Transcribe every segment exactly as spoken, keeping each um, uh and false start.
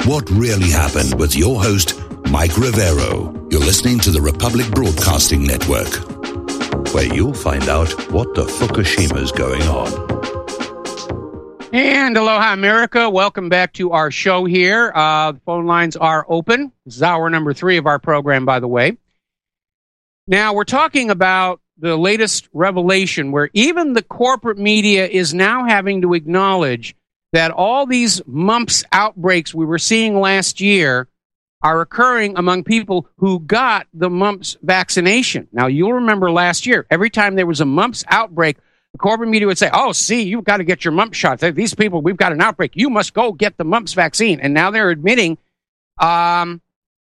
What really happened with your host, Mike Rivero. You're listening to the Republic Broadcasting Network, where you'll find out what the Fukushima's going on. And aloha, America. Welcome back to our show here. Uh, the phone lines are open. This is hour number three of our program, by the way. Now, we're talking about the latest revelation where even the corporate media is now having to acknowledge that all these mumps outbreaks we were seeing last year are occurring among people who got the mumps vaccination. Now, you'll remember last year, every time there was a mumps outbreak, the corporate media would say, oh, see, you've got to get your mumps shot. These people, we've got an outbreak. You must go get the mumps vaccine. And now they're admitting, um,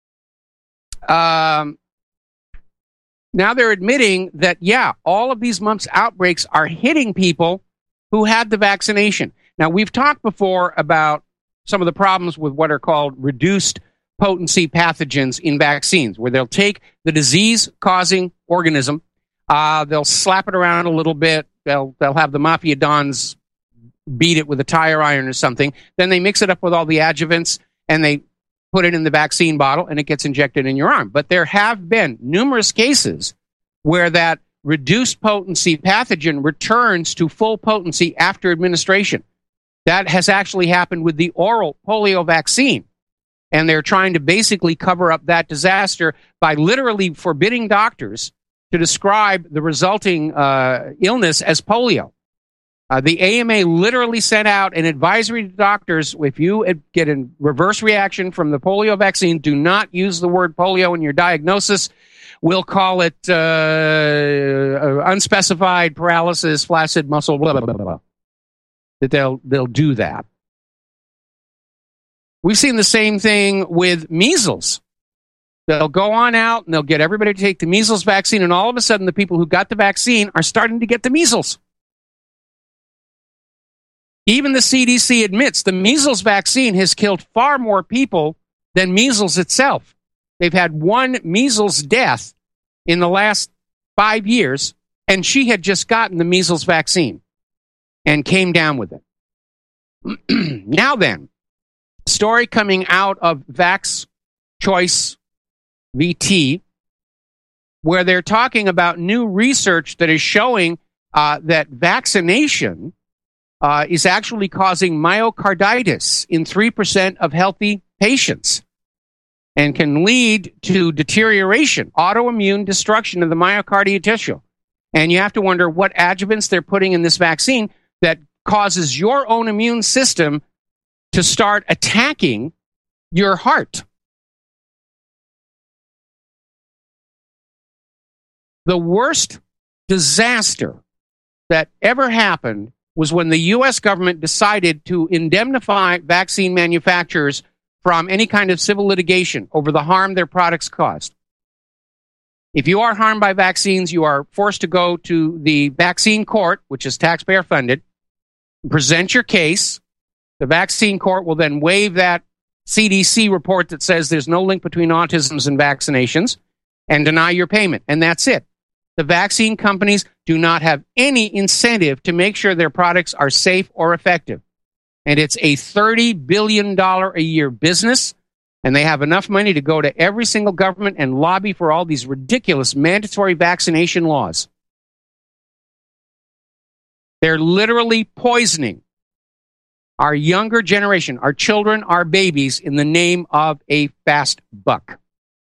um, now they're admitting that, yeah, all of these mumps outbreaks are hitting people who had the vaccination. Now, we've talked before about some of the problems with what are called reduced potency pathogens in vaccines, where they'll take the disease-causing organism, uh, they'll slap it around a little bit, they'll they'll have the mafia dons beat it with a tire iron or something, then they mix it up with all the adjuvants, and they put it in the vaccine bottle, and it gets injected in your arm. But there have been numerous cases where that reduced potency pathogen returns to full potency after administration. That has actually happened with the oral polio vaccine. And they're trying to basically cover up that disaster by literally forbidding doctors to describe the resulting uh, illness as polio. Uh, the A M A literally sent out an advisory to doctors, if you get a reverse reaction from the polio vaccine, do not use the word polio in your diagnosis. We'll call it uh, unspecified paralysis, flaccid muscle, blah, blah, blah, blah. That they'll they'll do that. We've seen the same thing with measles. They'll go on out and they'll get everybody to take the measles vaccine, and all of a sudden the people who got the vaccine are starting to get the measles. Even the C D C admits the measles vaccine has killed far more people than measles itself. They've had one measles death in the last five years, and she had just gotten the measles vaccine and came down with it. Now then, story coming out of Vax Choice V T, where they're talking about new research that is showing uh, that vaccination uh, is actually causing myocarditis in three percent of healthy patients and can lead to deterioration, autoimmune destruction of the myocardial tissue. And you have to wonder what adjuvants they're putting in this vaccine that causes your own immune system to start attacking your heart. The worst disaster that ever happened was when the U S government decided to indemnify vaccine manufacturers from any kind of civil litigation over the harm their products caused. If you are harmed by vaccines, you are forced to go to the vaccine court, which is taxpayer funded, present your case. The vaccine court will then waive that C D C report that says there's no link between autism and vaccinations and deny your payment. And that's it. The vaccine companies do not have any incentive to make sure their products are safe or effective. And it's a thirty billion dollars a year business, and they have enough money to go to every single government and lobby for all these ridiculous mandatory vaccination laws. They're literally poisoning our younger generation, our children, our babies, in the name of a fast buck.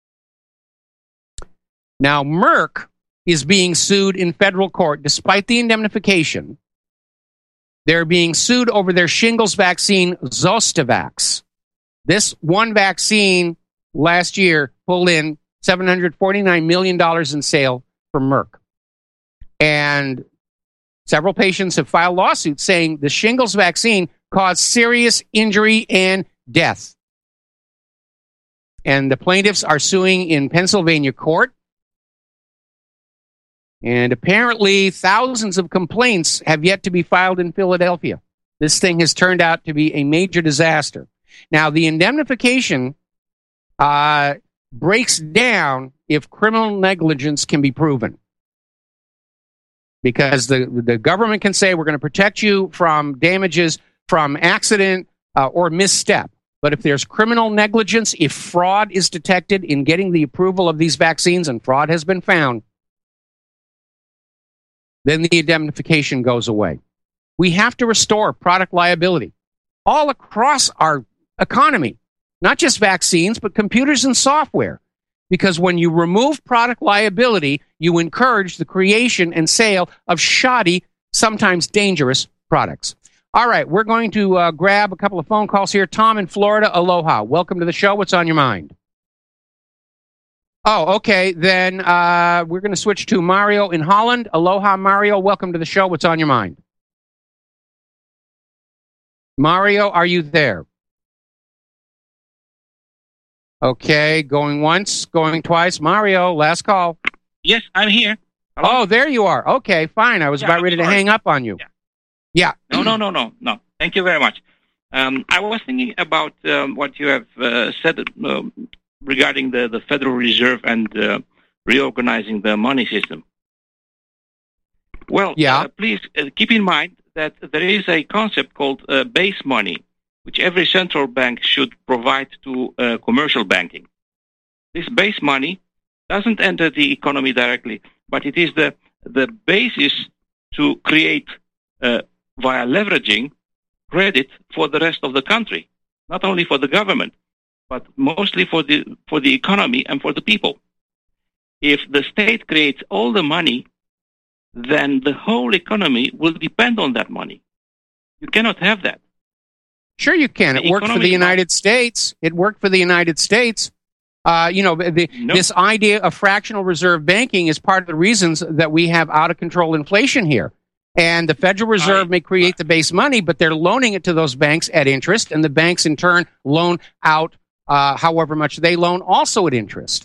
Now, Merck is being sued in federal court despite the indemnification. They're being sued over their shingles vaccine, Zostavax. This one vaccine last year pulled in seven hundred forty-nine million dollars in sale for Merck. And several patients have filed lawsuits saying the shingles vaccine caused serious injury and death. And the plaintiffs are suing in Pennsylvania court. And apparently thousands of complaints have yet to be filed in Philadelphia. This thing has turned out to be a major disaster. Now, the indemnification uh, breaks down if criminal negligence can be proven. Because the, the government can say, we're going to protect you from damages from accident uh, or misstep. But if there's criminal negligence, if fraud is detected in getting the approval of these vaccines, and fraud has been found, then the indemnification goes away. We have to restore product liability all across our economy, not just vaccines, but computers and software. Because when you remove product liability, you encourage the creation and sale of shoddy, sometimes dangerous products. All right, we're going to uh, grab a couple of phone calls here. Tom in Florida, aloha. Welcome to the show. What's on your mind? Oh, okay. Then uh, we're going to switch to Mario in Holland. Aloha, Mario. Welcome to the show. What's on your mind? Mario, are you there? Okay, going once, going twice. Mario, last call. Yes, I'm here. Hello? Oh, there you are. Okay, fine. I was yeah, about I'm ready sorry. to hang up on you. Yeah. yeah. No, no, no, no, no. Thank you very much. Um, I was thinking about um, what you have uh, said uh, regarding the, the Federal Reserve and uh, reorganizing the money system. Well, yeah. uh, please uh, keep in mind that there is a concept called uh, base money, which every central bank should provide to uh, commercial banking. This base money doesn't enter the economy directly, but it is the, the basis to create, uh, via leveraging, credit for the rest of the country, not only for the government, but mostly for the, for the economy and for the people. If the state creates all the money, then the whole economy will depend on that money. You cannot have that. Sure you can. It worked for the United States. It worked for the United States. Uh, you know, the, no. this idea of fractional reserve banking is part of the reasons that we have out-of-control inflation here. And the Federal Reserve I, may create the base money, but they're loaning it to those banks at interest, and the banks in turn loan out uh, however much they loan also at interest.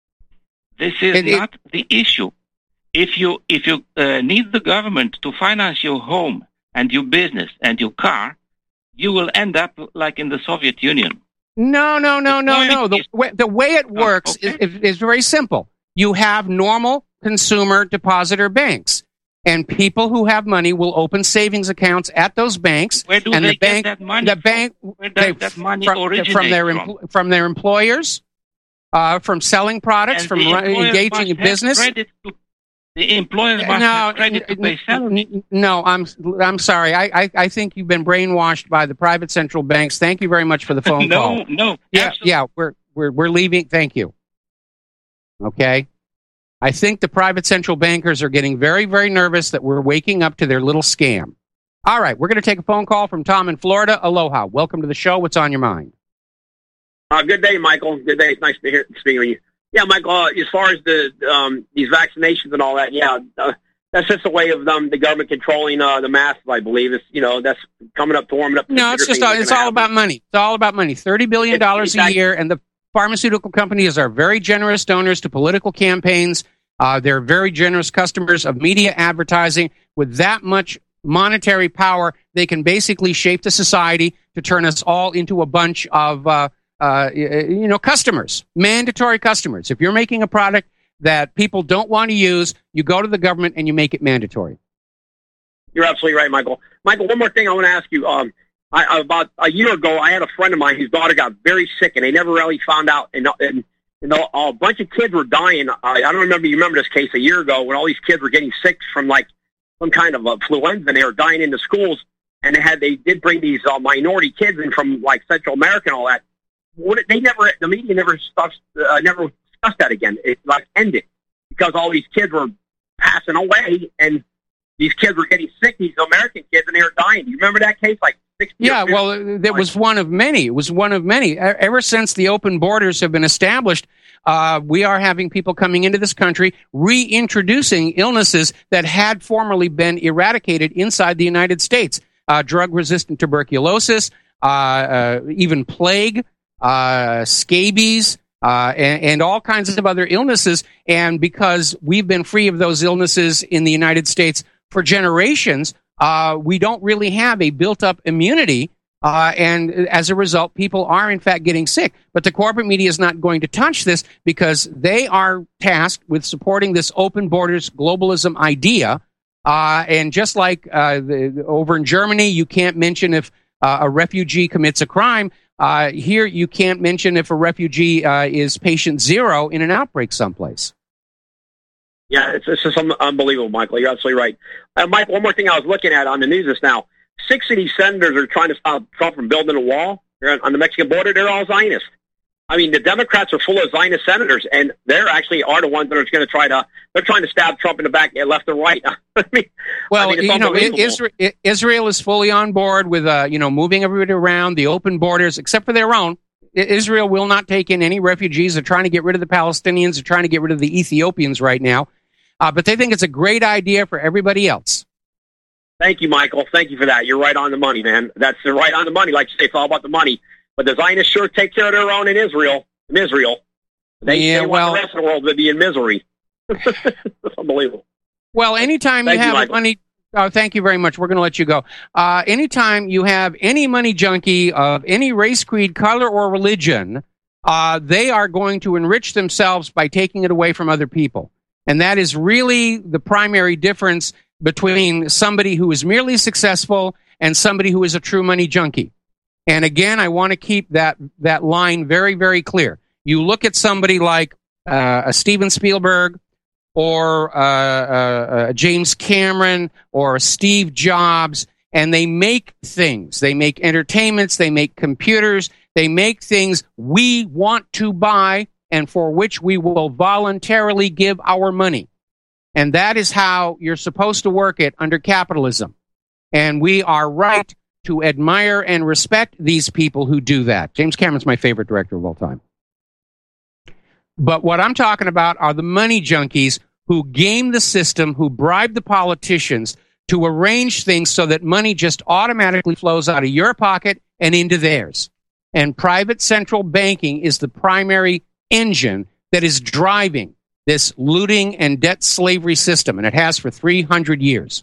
This is it, not it, the issue. If you if you uh, need the government to finance your home and your business and your car, you will end up like in the Soviet Union. No, no, no, no, no. The way, the way it works oh, okay. is, is very simple. You have normal consumer depositor banks, and people who have money will open savings accounts at those banks. Where do and they the bank, get that money? The from? bank, Where does they, that money from, originate from their from? Empl- from their employers, uh, from selling products, And from the run, engaging in business. Credit to, the employers must no, have credit to pay salary. No, I'm I'm sorry. I, I I think you've been brainwashed by the private central banks. Thank you very much for the phone no, call. No, no, yeah, absolutely. yeah. We're we're we're leaving. Thank you. Okay. I think the private central bankers are getting very, very nervous that we're waking up to their little scam. All right, we're going to take a phone call from Tom in Florida. Aloha. Welcome to the show. What's on your mind? Uh, good day, Michael. Good day. It's nice to hear speaking with you. Yeah, Michael, uh, as far as the um, these vaccinations and all that, yeah, uh, that's just a way of um, the government controlling uh, the masses, I believe. It's, you know, that's coming up to warming up. No, it's just all, it's all about money. It's all about money. thirty billion dollars a year, and the pharmaceutical companies are very generous donors to political campaigns. Uh, they're very generous customers of media advertising. With that much monetary power, they can basically shape the society to turn us all into a bunch of, uh, uh, you know, customers, mandatory customers. If you're making a product that people don't want to use, you go to the government and you make it mandatory. You're absolutely right, Michael. Michael, one more thing I want to ask you. Um, I, about a year ago, I had a friend of mine whose daughter got very sick, and they never really found out. And, and you know, a bunch of kids were dying. I, I don't remember. You remember this case a year ago when all these kids were getting sick from like some kind of influenza, and they were dying in the schools. And they had they did bring these uh, minority kids in from like Central America and all that. What, they never, the media never discussed, uh, never discussed that again. It like ended because all these kids were passing away, and these kids were getting sick. These American kids, and they were dying. Do you remember that case? Like sixty. Yeah, well, it was one of many. It was one of many. Ever since the open borders have been established, uh, we are having people coming into this country reintroducing illnesses that had formerly been eradicated inside the United States. Uh, drug-resistant tuberculosis, uh, uh, even plague, uh, scabies, uh, and, and all kinds of other illnesses. And because we've been free of those illnesses in the United States for generations, uh, we don't really have a built-up immunity. Uh, and as a result, people are, in fact, getting sick. But the corporate media is not going to touch this because they are tasked with supporting this open borders globalism idea. Uh, and just like uh, the, over in Germany, you can't mention if uh, a refugee commits a crime, Uh, here, you can't mention if a refugee uh, is patient zero in an outbreak someplace. Yeah, it's, it's just unbelievable, Michael. You're absolutely right. Uh, Mike, one more thing I was looking at on the news just now. Six of these senators are trying to stop Trump from building a wall. They're on the Mexican border. They're all Zionists. I mean, the Democrats are full of Zionist senators, and they're actually are the ones that are going to try to, they're trying to stab Trump in the back, left and right. I mean, well, I mean, you know, Israel, Israel is fully on board with, uh, you know, moving everybody around, the open borders, except for their own. Israel will not take in any refugees. They're trying to get rid of the Palestinians. They're trying to get rid of the Ethiopians right now. Uh, but they think it's a great idea for everybody else. Thank you, Michael. Thank you for that. You're right on the money, man. That's right on the money. Like you say, it's all about the money. But the Zionists sure take care of their own in Israel. In Israel. They, yeah, they want well, the rest of the world to be in misery. It's unbelievable. Well, anytime thank you have you, money... Oh, thank you very much. We're going to let you go. Uh, anytime you have any money junkie of any race, creed, color, or religion, uh, they are going to enrich themselves by taking it away from other people. And that is really the primary difference between somebody who is merely successful and somebody who is a true money junkie. And again, I want to keep that, that line very, very clear. You look at somebody like uh, a Steven Spielberg, or uh, uh, uh, James Cameron, or Steve Jobs, and they make things. They make entertainments, they make computers, they make things we want to buy and for which we will voluntarily give our money. And that is how you're supposed to work it under capitalism. And we are right to admire and respect these people who do that. James Cameron's my favorite director of all time. But what I'm talking about are the money junkies who game the system, who bribe the politicians to arrange things so that money just automatically flows out of your pocket and into theirs. And private central banking is the primary engine that is driving this looting and debt slavery system, and it has for three hundred years.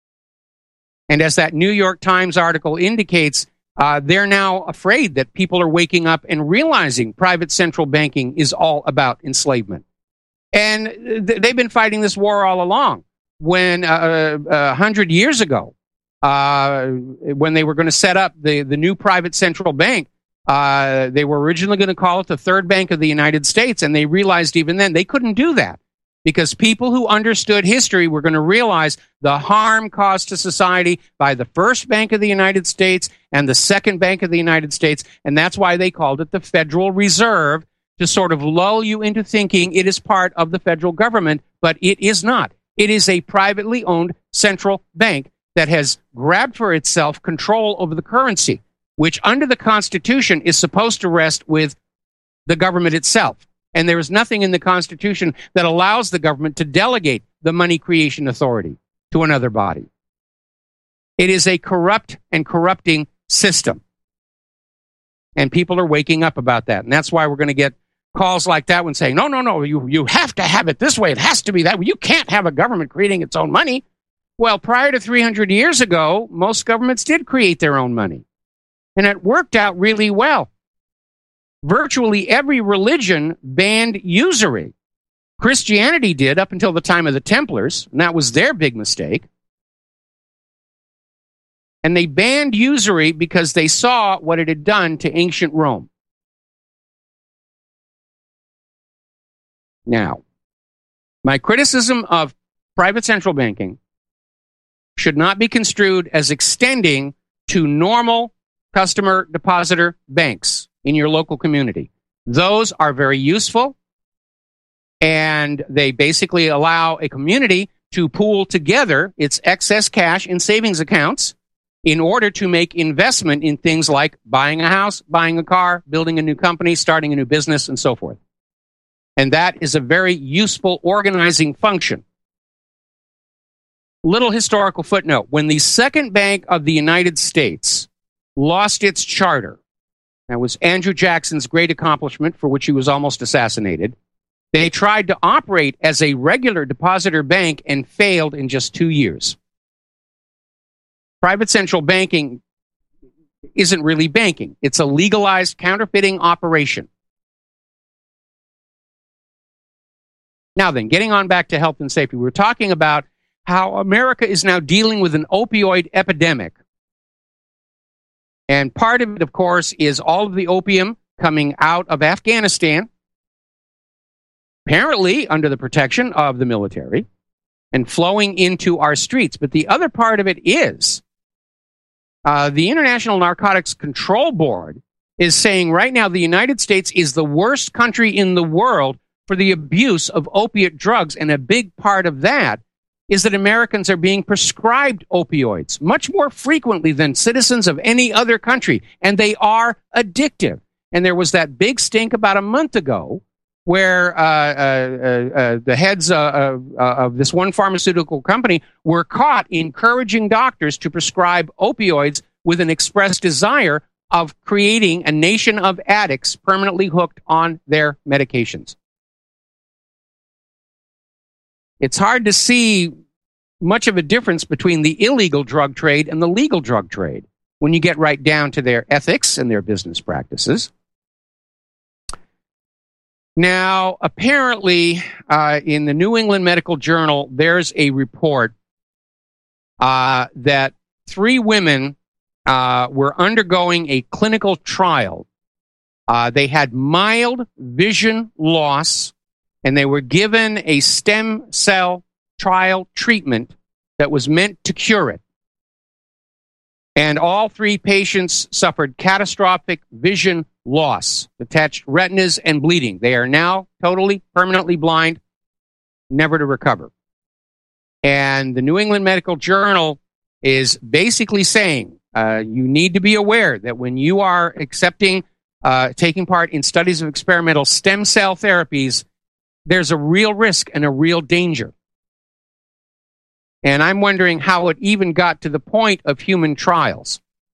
And as that New York Times article indicates, uh, they're now afraid that people are waking up and realizing private central banking is all about enslavement. And th- they've been fighting this war all along. When uh, a hundred years ago, uh, when they were going to set up the, the new private central bank, uh, they were originally going to call it the Third Bank of the United States, and they realized even then they couldn't do that because people who understood history were going to realize the harm caused to society by the First Bank of the United States and the Second Bank of the United States, and that's why they called it the Federal Reserve, to sort of lull you into thinking it is part of the federal government, but it is not. It is a privately owned central bank that has grabbed for itself control over the currency, which under the Constitution is supposed to rest with the government itself. And there is nothing in the Constitution that allows the government to delegate the money creation authority to another body. It is a corrupt and corrupting system. And people are waking up about that. And that's why we're going to get calls like that one saying, no, no, no, you, you have to have it this way. It has to be that way. You can't have a government creating its own money. Well, prior to three hundred years ago, most governments did create their own money. And it worked out really well. Virtually every religion banned usury. Christianity did up until the time of the Templars, and that was their big mistake. And they banned usury because they saw what it had done to ancient Rome. Now, my criticism of private central banking should not be construed as extending to normal customer depositor banks in your local community. Those are very useful, and they basically allow a community to pool together its excess cash in savings accounts in order to make investment in things like buying a house, buying a car, building a new company, starting a new business, and so forth. And that is a very useful organizing function. Little historical footnote. When the Second Bank of the United States lost its charter, that was Andrew Jackson's great accomplishment for which he was almost assassinated, they tried to operate as a regular depositor bank and failed in just two years. Private central banking isn't really banking. It's a legalized counterfeiting operation. Now then, getting on back to health and safety, we were talking about how America is now dealing with an opioid epidemic. And part of it, of course, is all of the opium coming out of Afghanistan, apparently under the protection of the military, and flowing into our streets. But the other part of it is uh, the International Narcotics Control Board is saying right now the United States is the worst country in the world for the abuse of opiate drugs. And a big part of that is that Americans are being prescribed opioids much more frequently than citizens of any other country. And they are addictive. And there was that big stink about a month ago where uh, uh, uh, the heads uh, of, uh, of this one pharmaceutical company were caught encouraging doctors to prescribe opioids with an express desire of creating a nation of addicts permanently hooked on their medications. It's hard to see much of a difference between the illegal drug trade and the legal drug trade when you get right down to their ethics and their business practices. Now, apparently, uh, in the New England Medical Journal, there's a report uh, that three women uh, were undergoing a clinical trial. Uh, they had mild vision loss, and they were given a stem cell trial treatment that was meant to cure it. And all three patients suffered catastrophic vision loss, detached retinas, and bleeding. They are now totally, permanently blind, never to recover. And the New England Medical Journal is basically saying uh, you need to be aware that when you are accepting, uh, taking part in studies of experimental stem cell therapies, there's a real risk and a real danger. And I'm wondering how it even got to the point of human trials.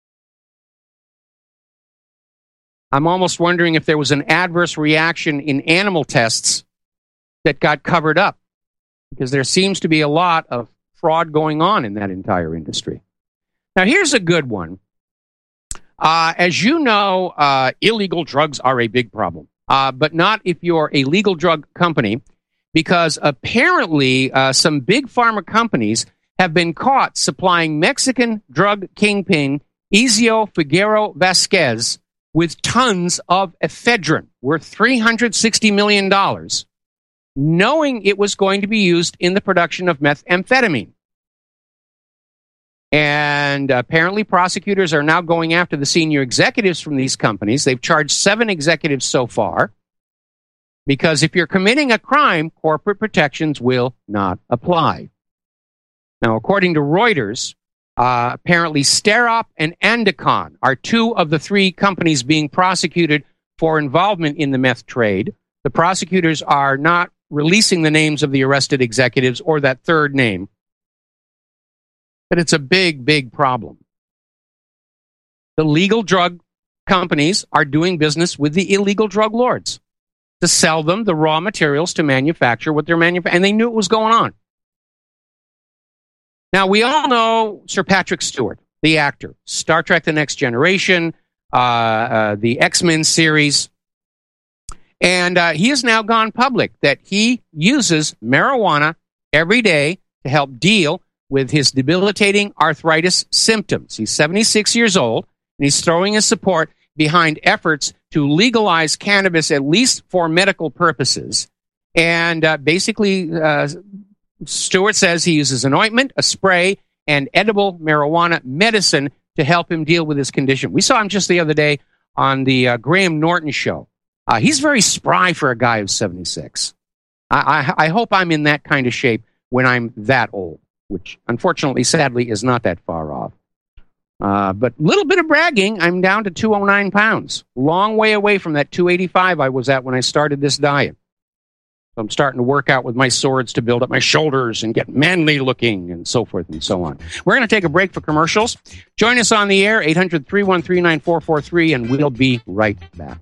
I'm almost wondering if there was an adverse reaction in animal tests that got covered up, because there seems to be a lot of fraud going on in that entire industry. Now, here's a good one. Uh, as you know, uh, illegal drugs are a big problem, uh, but not if you're a legal drug company, because apparently uh, some big pharma companies have been caught supplying Mexican drug kingpin Ezio Figueroa Vasquez with tons of ephedrine worth three hundred sixty million dollars, knowing it was going to be used in the production of methamphetamine. And apparently prosecutors are now going after the senior executives from these companies. They've charged seven executives so far, because if you're committing a crime, corporate protections will not apply. Now, according to Reuters, uh, apparently Sterop and Andicon are two of the three companies being prosecuted for involvement in the meth trade. The prosecutors are not releasing the names of the arrested executives or that third name. But it's a big, big problem. The legal drug companies are doing business with the illegal drug lords to sell them the raw materials to manufacture what they're manufacturing. And they knew it was going on. Now, we all know Sir Patrick Stewart, the actor, Star Trek: The Next Generation, uh, uh, the X-Men series. And uh, he has now gone public that he uses marijuana every day to help deal with his debilitating arthritis symptoms. He's seventy-six years old, and he's throwing his support behind efforts to legalize cannabis, at least for medical purposes. And uh, basically, uh, Stewart says he uses an ointment, a spray, and edible marijuana medicine to help him deal with his condition. We saw him just the other day on the uh, Graham Norton show. Uh, he's very spry for a guy who's seventy-six. I, I, I hope I'm in that kind of shape when I'm that old, which unfortunately, sadly, is not that far off. Uh, but a little bit of bragging, I'm down to two hundred nine pounds. Long way away from that two eighty-five I was at when I started this diet. So I'm starting to work out with my swords to build up my shoulders and get manly looking and so forth and so on. We're going to take a break for commercials. Join us on the air, eight hundred, three one three, nine four four three, and we'll be right back.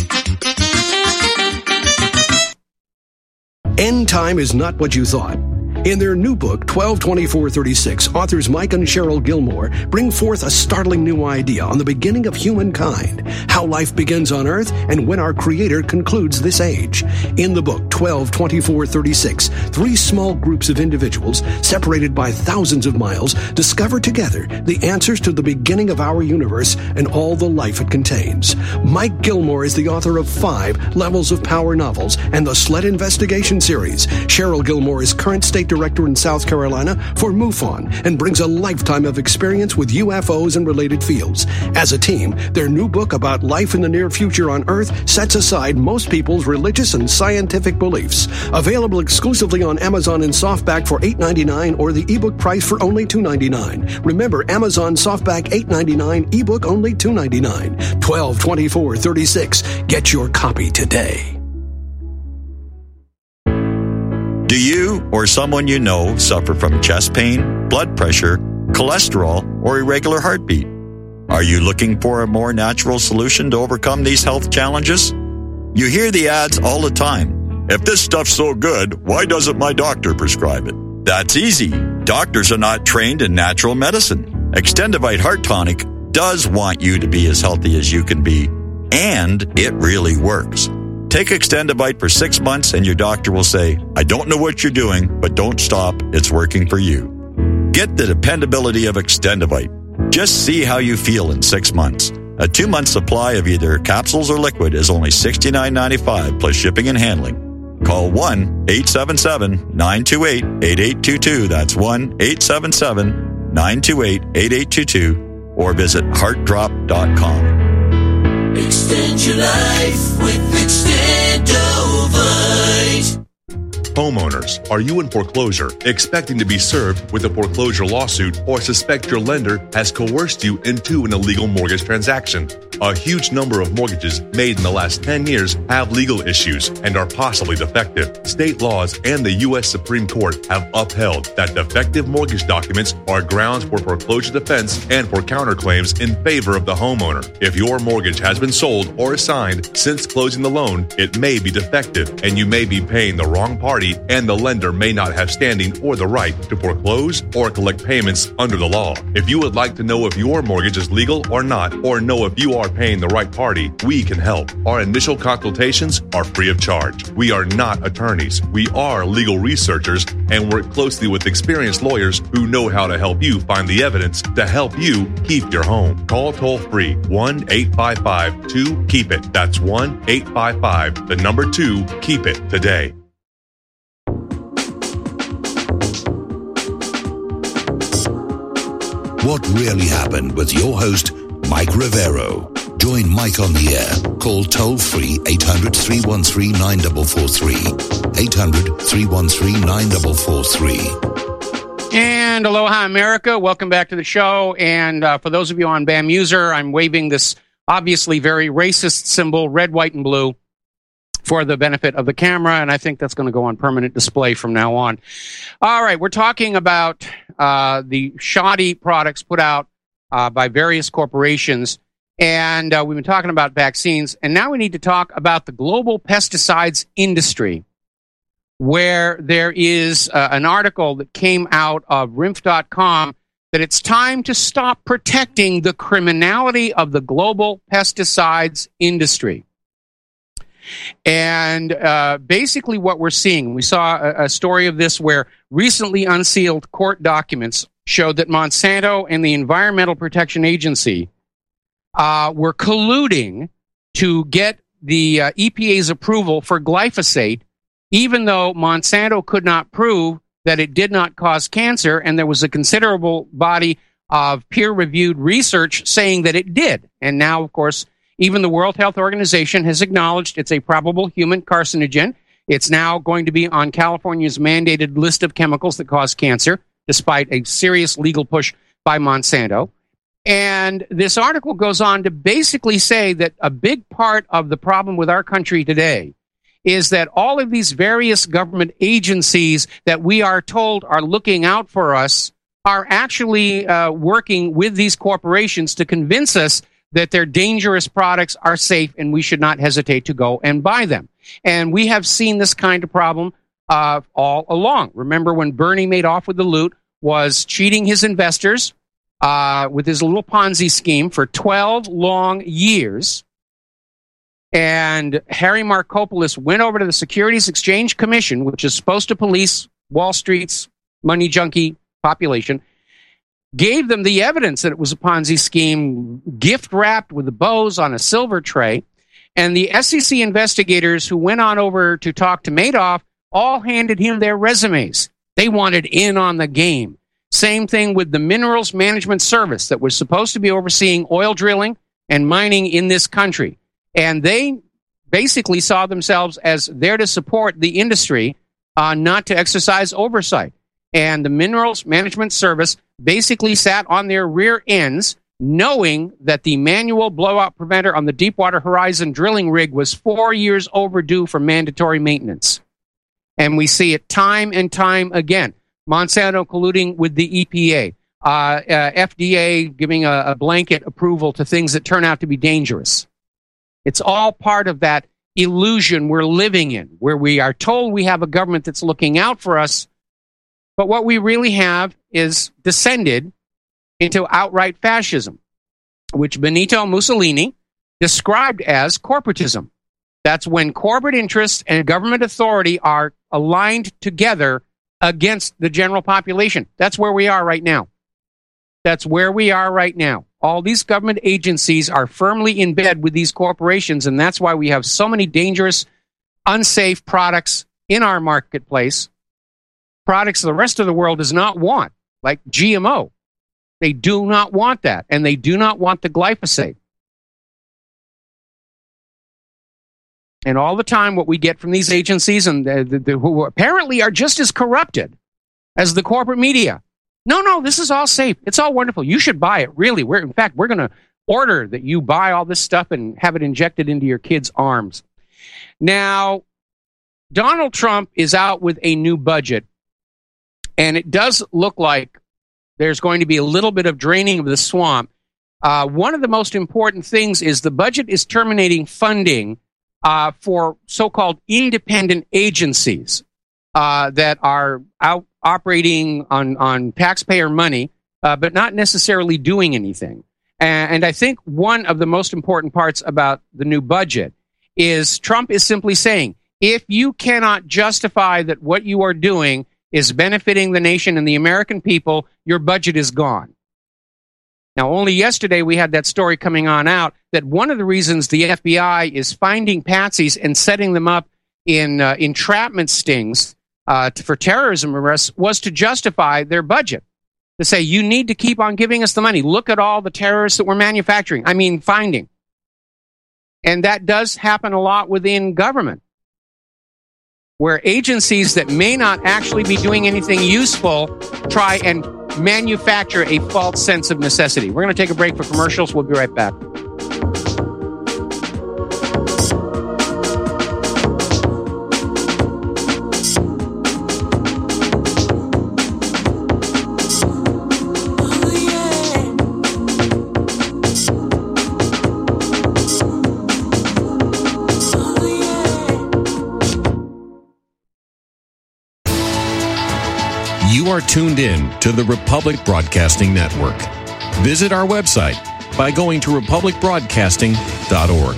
End time is not what you thought. In their new book, twelve twenty-four thirty-six, authors Mike and Cheryl Gilmore bring forth a startling new idea on the beginning of humankind, how life begins on Earth and when our Creator concludes this age. In the book, twelve twenty-four thirty-six, three small groups of individuals, separated by thousands of miles, discover together the answers to the beginning of our universe and all the life it contains. Mike Gilmore is the author of five Levels of Power novels and the Sled Investigation series. Cheryl Gilmore is current state director in South Carolina for MUFON and brings a lifetime of experience with U F Os and related fields. As a team, their new book about life in the near future on Earth sets aside most people's religious and scientific beliefs. Available exclusively on Amazon in softback for eight dollars and ninety-nine cents or the ebook price for only two dollars and ninety-nine cents. Remember, Amazon softback eight dollars and ninety-nine cents, ebook only two dollars and ninety-nine cents. twelve twenty-four thirty-six. Get your copy today. Do you or someone you know suffer from chest pain, blood pressure, cholesterol, or irregular heartbeat? Are you looking for a more natural solution to overcome these health challenges? You hear the ads all the time. If this stuff's so good, why doesn't my doctor prescribe it? That's easy. Doctors are not trained in natural medicine. Extendivite Heart Tonic does want you to be as healthy as you can be, and it really works. Take Extendivite for six months and your doctor will say, I don't know what you're doing, but don't stop. It's working for you. Get the dependability of Extendivite. Just see how you feel in six months. A two-month supply of either capsules or liquid is only sixty-nine ninety-five plus shipping and handling. Call one eight seven seven nine two eight eight eight two two. That's one eight seven seven nine two eight eight eight two two or visit heart drop dot com. Extend your life with Extendovite. Homeowners, are you in foreclosure, expecting to be served with a foreclosure lawsuit, or suspect your lender has coerced you into an illegal mortgage transaction? A huge number of mortgages made in the last ten years have legal issues and are possibly defective. State laws and the U S Supreme Court have upheld that defective mortgage documents are grounds for foreclosure defense and for counterclaims in favor of the homeowner. If your mortgage has been sold or assigned since closing the loan, it may be defective and you may be paying the wrong party, and the lender may not have standing or the right to foreclose or collect payments under the law. If you would like to know if your mortgage is legal or not, or know if you are paying the right party, we can help. Our initial consultations are free of charge. We are not attorneys. We are legal researchers and work closely with experienced lawyers who know how to help you find the evidence to help you keep your home. Call toll free one eight five five two keep it. That's one eight five five, the number two, keep it today. What really happened with your host, Mike Rivero. Join Mike on the air. Call toll-free eight hundred three one three nine four four three. eight hundred three one three nine four four three. And aloha, America. Welcome back to the show. And uh, for those of you on BAMuser, I'm waving this obviously very racist symbol, red, white, and blue, for the benefit of the camera, and I think that's going to go on permanent display from now on. All right, we're talking about uh, the shoddy products put out uh, by various corporations, and uh, we've been talking about vaccines, and now we need to talk about the global pesticides industry, where there is uh, an article that came out of R I M F dot com that it's time to stop protecting the criminality of the global pesticides industry. And uh, basically what we're seeing, we saw a, a story of this where recently unsealed court documents showed that Monsanto and the Environmental Protection Agency uh, were colluding to get the uh, E P A's approval for glyphosate, even though Monsanto could not prove that it did not cause cancer, and there was a considerable body of peer-reviewed research saying that it did. And now, of course, even the World Health Organization has acknowledged it's a probable human carcinogen. It's now going to be on California's mandated list of chemicals that cause cancer, despite a serious legal push by Monsanto. And this article goes on to basically say that a big part of the problem with our country today is that all of these various government agencies that we are told are looking out for us are actually uh, working with these corporations to convince us that their dangerous products are safe and we should not hesitate to go and buy them. And we have seen this kind of problem uh, all along. Remember when Bernie Madoff with the loot was cheating his investors uh, with his little Ponzi scheme for twelve long years. And Harry Markopoulos went over to the Securities Exchange Commission, which is supposed to police Wall Street's money junkie population, gave them the evidence that it was a Ponzi scheme, gift wrapped with the bows on a silver tray. And the S E C investigators who went on over to talk to Madoff all handed him their resumes. They wanted in on the game. Same thing with the Minerals Management Service that was supposed to be overseeing oil drilling and mining in this country. And they basically saw themselves as there to support the industry, uh, not to exercise oversight. And the Minerals Management Service basically sat on their rear ends, knowing that the manual blowout preventer on the Deepwater Horizon drilling rig was four years overdue for mandatory maintenance. And we see it time and time again. Monsanto colluding with the E P A, uh, uh, F D A giving a, a blanket approval to things that turn out to be dangerous. It's all part of that illusion we're living in, where we are told we have a government that's looking out for us, but what we really have is descended into outright fascism, which Benito Mussolini described as corporatism. That's when corporate interests and government authority are aligned together against the general population. That's where we are right now. That's where we are right now. All these government agencies are firmly in bed with these corporations, and that's why we have so many dangerous, unsafe products in our marketplace, products the rest of the world does not want, like G M O. They do not want that, and they do not want the glyphosate. And all the time, what we get from these agencies, and the, the, the, who apparently are just as corrupted as the corporate media. No, no, this is all safe. It's all wonderful. You should buy it, really. We're, in fact, we're going to order that you buy all this stuff and have it injected into your kids' arms. Now, Donald Trump is out with a new budget, and it does look like there's going to be a little bit of draining of the swamp. Uh, one of the most important things is the budget is terminating funding uh, for so-called independent agencies uh, that are out operating on, on taxpayer money, uh, but not necessarily doing anything. And, and I think one of the most important parts about the new budget is Trump is simply saying, if you cannot justify that what you are doing is benefiting the nation and the American people, your budget is gone. Now, only yesterday we had that story coming on out that one of the reasons the F B I is finding patsies and setting them up in uh, entrapment stings uh, to, for terrorism arrests was to justify their budget. To say, you need to keep on giving us the money. Look at all the terrorists that we're manufacturing. I mean, finding. And that does happen a lot within government, where agencies that may not actually be doing anything useful try and manufacture a false sense of necessity. We're going to take a break for commercials. We'll be right back. You are tuned in to the Republic Broadcasting Network. Visit our website by going to republic broadcasting dot org.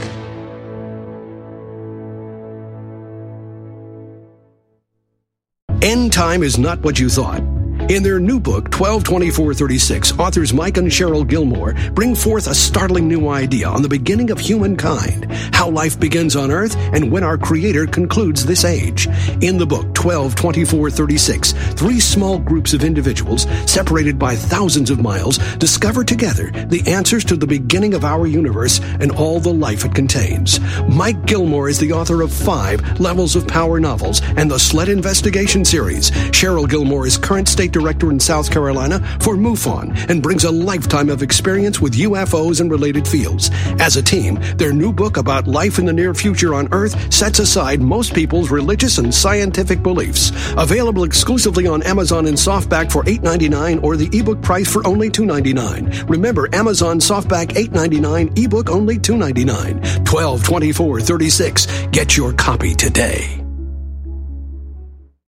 End time is not what you thought. In their new book, twelve twenty-four thirty-six, authors Mike and Cheryl Gilmore bring forth a startling new idea on the beginning of humankind, how life begins on Earth, and when our Creator concludes this age. In the book, twelve twenty-four thirty-six, three small groups of individuals, separated by thousands of miles, discover together the answers to the beginning of our universe and all the life it contains. Mike Gilmore is the author of five Levels of Power novels and the Sled Investigation series. Cheryl Gilmore is current state director in South Carolina for MUFON and brings a lifetime of experience with U F Os and related fields. As a team, their new book about life in the near future on Earth sets aside most people's religious and scientific beliefs. Available exclusively on Amazon in softback for eight dollars and ninety-nine cents or the ebook price for only two dollars and ninety-nine cents. Remember, Amazon softback eight dollars and ninety-nine cents, ebook only two dollars and ninety-nine cents. twelve twenty-four thirty-six. Get your copy today.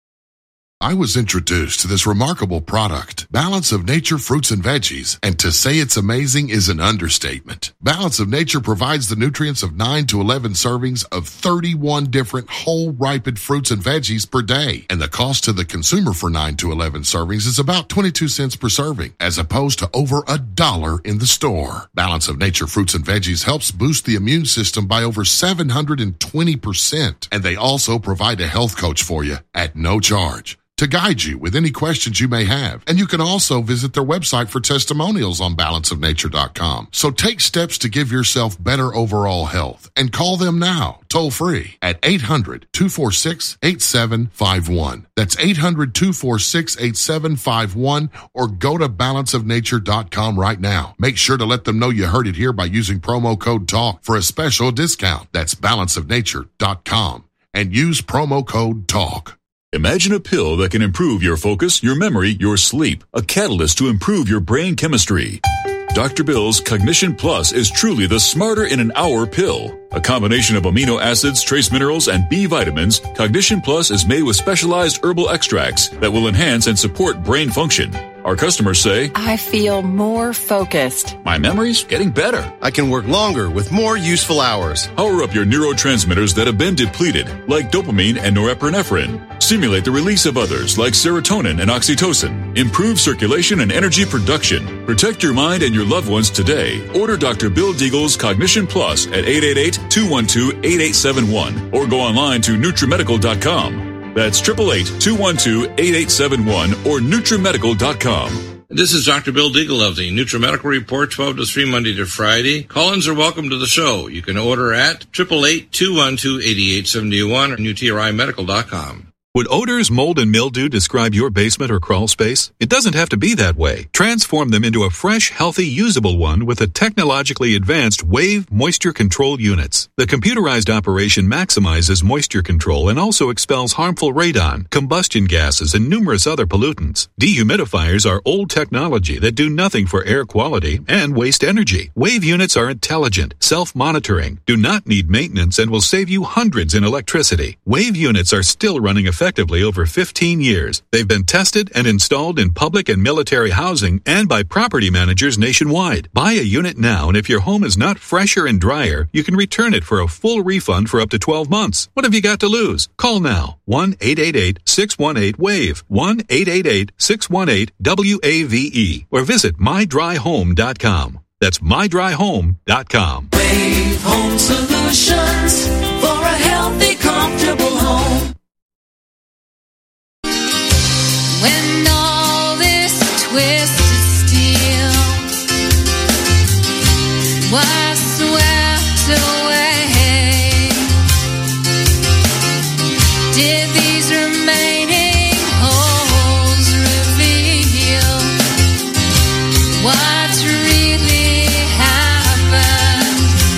I was introduced to this remarkable product, Balance of Nature Fruits and Veggies, and to say it's amazing is an understatement. Balance of Nature provides the nutrients of nine to eleven servings of thirty-one different whole ripened fruits and veggies per day, and the cost to the consumer for nine to eleven servings is about twenty-two cents per serving, as opposed to over a dollar in the store. Balance of Nature Fruits and Veggies helps boost the immune system by over seven hundred twenty percent, and they also provide a health coach for you at no charge to guide you with any questions you may have. And you can also visit their website for testimonials on balance of nature dot com. So take steps to give yourself better overall health and call them now, toll free at eight hundred, two four six, eight seven five one. That's eight hundred, two four six, eight seven five one, or go to balance of nature dot com right now. Make sure to let them know you heard it here by using promo code TALK for a special discount. That's balance of nature dot com and use promo code TALK. Imagine a pill that can improve your focus, your memory, your sleep, a catalyst to improve your brain chemistry. Doctor Bill's Cognition Plus is truly the smarter in an hour pill. A combination of amino acids, trace minerals, and B vitamins, Cognition Plus is made with specialized herbal extracts that will enhance and support brain function. Our customers say, I feel more focused. My memory's getting better. I can work longer with more useful hours. Power up your neurotransmitters that have been depleted, like dopamine and norepinephrine. Stimulate the release of others, like serotonin and oxytocin. Improve circulation and energy production. Protect your mind and your loved ones today. Order Doctor Bill Deagle's Cognition Plus at eight eight eight, two one two, eight eight seven one or go online to nutrimedical dot com. That's eight eight eight, two one two, eight eight seven one or nutrimedical dot com. This is Doctor Bill Deagle of the NutriMedical Report, twelve to three, Monday to Friday. Call-ins are welcome to the show. You can order at eight eight eight, two one two, eight eight seven one or N U T R I medical dot com. Would odors, mold, and mildew describe your basement or crawl space? It doesn't have to be that way. Transform them into a fresh, healthy, usable one with the technologically advanced Wave Moisture Control Units. The computerized operation maximizes moisture control and also expels harmful radon, combustion gases, and numerous other pollutants. Dehumidifiers are old technology that do nothing for air quality and waste energy. Wave units are intelligent, self-monitoring, do not need maintenance, and will save you hundreds in electricity. Wave units are still running effectively. Effectively over fifteen years. They've been tested and installed in public and military housing and by property managers nationwide. Buy a unit now, and if your home is not fresher and drier, you can return it for a full refund for up to twelve months. What have you got to lose? Call now. one eight eight eight, six one eight, WAVE. one eight eight eight, six one eight, W A V E. Or visit my dry home dot com. That's my dry home dot com. Wave Home Solutions for a healthy, comfortable home. When all this twisted steel was swept away, did these remaining holes reveal what really happened?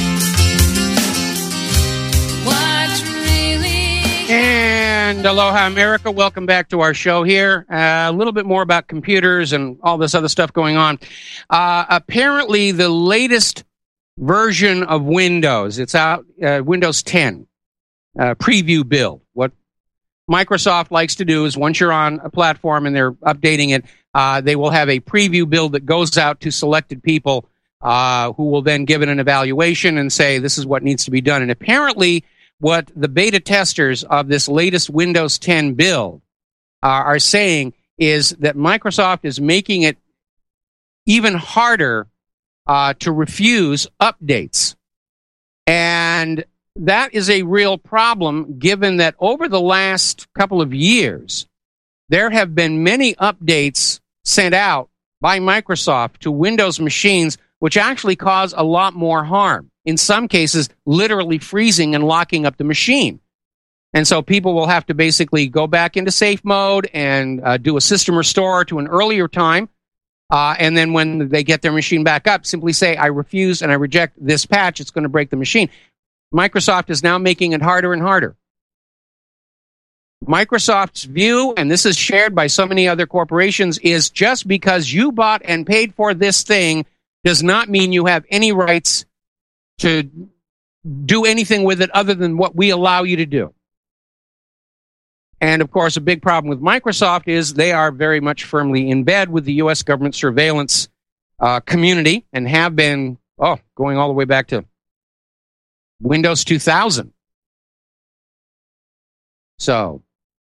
What really And aloha, America. Welcome back to our show here. Uh, a little bit more about computers and all this other stuff going on. Uh, apparently, the latest version of Windows, it's out, uh, Windows ten, uh, preview build. What Microsoft likes to do is once you're on a platform and they're updating it, uh, they will have a preview build that goes out to selected people uh, who will then give it an evaluation and say, this is what needs to be done. And apparently, what the beta testers of this latest Windows ten build uh, are saying is that Microsoft is making it even harder uh, to refuse updates. And that is a real problem, given that over the last couple of years, there have been many updates sent out by Microsoft to Windows machines, which actually cause a lot more harm. In some cases, literally freezing and locking up the machine. And so people will have to basically go back into safe mode and uh, do a system restore to an earlier time. Uh, and then when they get their machine back up, simply say, I refuse and I reject this patch. It's going to break the machine. Microsoft is now making it harder and harder. Microsoft's view, and this is shared by so many other corporations, is just because you bought and paid for this thing does not mean you have any rights to do anything with it other than what we allow you to do. And, of course, a big problem with Microsoft is they are very much firmly in bed with the U S government surveillance uh, community and have been, oh, going all the way back to Windows two thousand. So,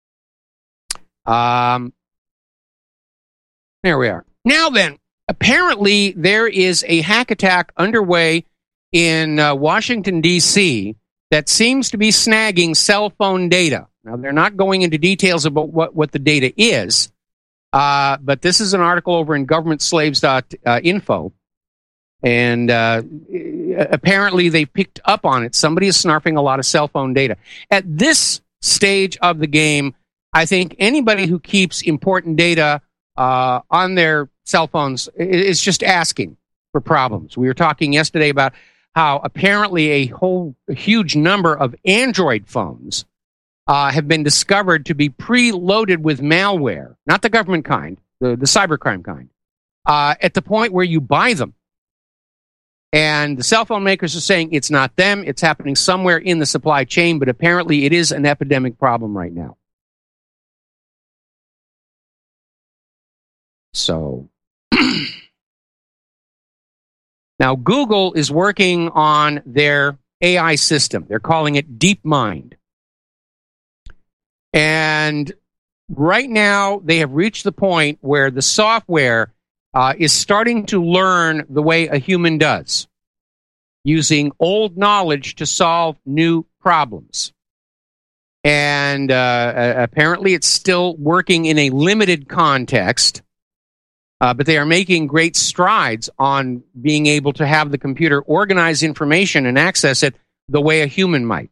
um, there we are. Now then, apparently there is a hack attack underway in uh, Washington, D C that seems to be snagging cell phone data. Now, they're not going into details about what, what the data is, uh, but this is an article over in government slaves dot info, and uh, apparently they picked up on it. Somebody is snarfing a lot of cell phone data. At this stage of the game, I think anybody who keeps important data uh, on their cell phones is just asking for problems. We were talking yesterday about how apparently a whole a huge number of Android phones uh, have been discovered to be preloaded with malware, not the government kind, the, the cybercrime kind, uh, at the point where you buy them. And the cell phone makers are saying it's not them, it's happening somewhere in the supply chain, but apparently it is an epidemic problem right now. So, now Google is working on their A I system. They're calling it DeepMind. And right now, they have reached the point where the software uh, is starting to learn the way a human does, using old knowledge to solve new problems. And uh, apparently, it's still working in a limited context, uh, but they are making great strides on being able to have the computer organize information and access it the way a human might.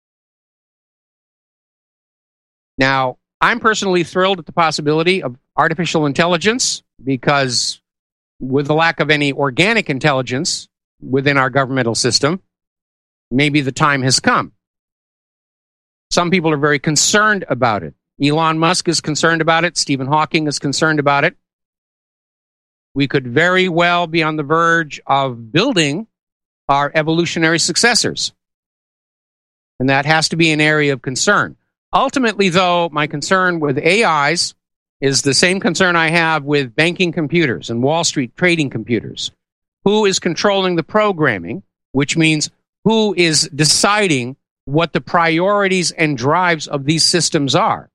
Now, I'm personally thrilled at the possibility of artificial intelligence because with the lack of any organic intelligence within our governmental system, maybe the time has come. Some people are very concerned about it. Elon Musk is concerned about it. Stephen Hawking is concerned about it. We could very well be on the verge of building our evolutionary successors. And that has to be an area of concern. Ultimately, though, my concern with A Is is the same concern I have with banking computers and Wall Street trading computers. Who is controlling the programming, which means who is deciding what the priorities and drives of these systems are?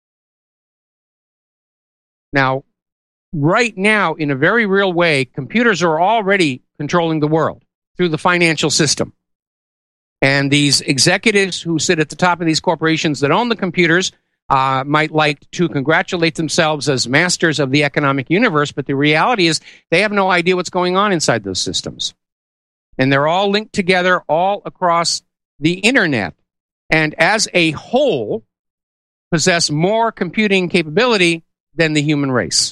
Now, right now, in a very real way, computers are already controlling the world through the financial system. And these executives who sit at the top of these corporations that own the computers uh, might like to congratulate themselves as masters of the economic universe, but the reality is they have no idea what's going on inside those systems. And they're all linked together all across the internet. And as a whole, possess more computing capability than the human race.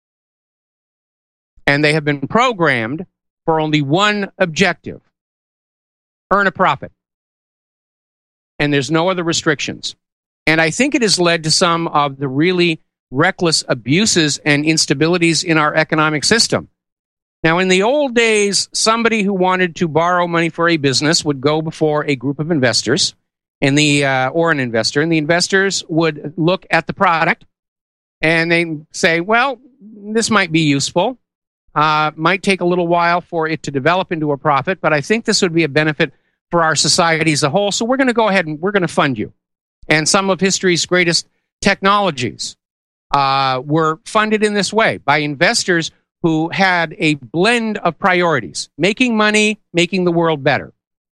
And they have been programmed for only one objective: earn a profit. And there's no other restrictions. And I think it has led to some of the really reckless abuses and instabilities in our economic system. Now, in the old days, somebody who wanted to borrow money for a business would go before a group of investors, and the uh, or an investor, and the investors would look at the product, and they say, well, this might be useful. Uh, might take a little while for it to develop into a profit, but I think this would be a benefit for our society as a whole, so we're going to go ahead and we're going to fund you. And some of history's greatest technologies uh, were funded in this way by investors who had a blend of priorities: making money, making the world better.